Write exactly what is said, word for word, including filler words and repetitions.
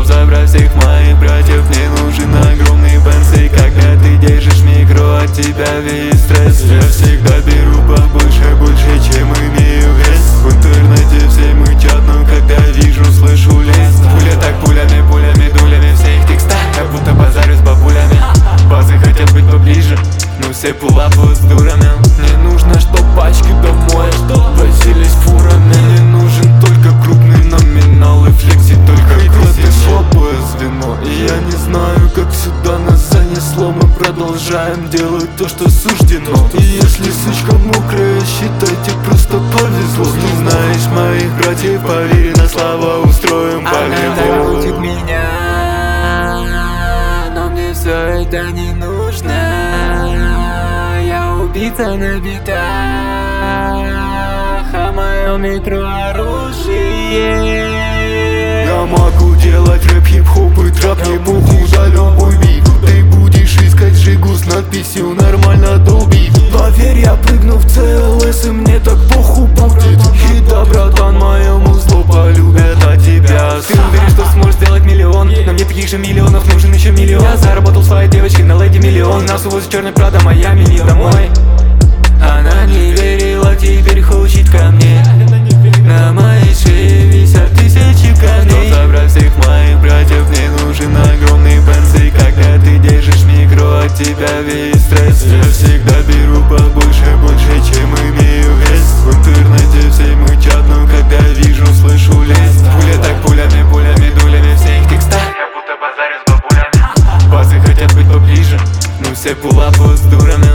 забрать всех моих братьев. Мне нужен огромный бенз, и когда ты держишь микро, от тебя весь стресс. Я всегда беру побольше, больше, чем имею вес. В интернете все мычат, но когда вижу, слышу лезть. Пуля так пулями, пулями, дулями, все их текста как будто базарю с бабулями. Базы хотят быть поближе, но все пулапают с дурами. Мне нужно, чтоб пачки домой возились фурами. Мне нужен только крупный номинал и флекси, только крутый слабое звено. И я не знаю, как сюда нас занесло. Мы продолжаем делать то, что суждено. И если сучка мокрая, считайте, просто повезло. Не знаешь моих братьев, поверь на слова, устроим по-любому. Она так меня, но мне все это не нужно. Я убийца на битах, а мое микрооружие. Я могу делать рэп, хип-хоп и трап, не похуй за любой бит. Ты будешь искать жигу с надписью «Нормально долби». Поверь, я прыгну в си эл эс, и мне так похуй будет. И да, братан, моему зло полюбят от тебя. Ты уверен, что сможешь сделать миллион? Но мне таких же миллионов нужен еще миллион. Я заработал своей девочкой на леди миллион. Нас увозит черный Прада, Майами, не домой. Она не верила, теперь хочет ко мне. На моей шее висят тысячи камней. Чтобы забрать всех моих братьев, мне нужен огромный бенз. И когда ты держишь микро, от тебя весь стресс. Я всегда беру побольше, больше, чем имею вес. В интернете все мычат, но когда вижу, слышу лезть. Пуля так пулями, пулями, дулями, все их текста как будто базарю с бабулями. Базы хотят быть поближе, но все пулапают с дурами.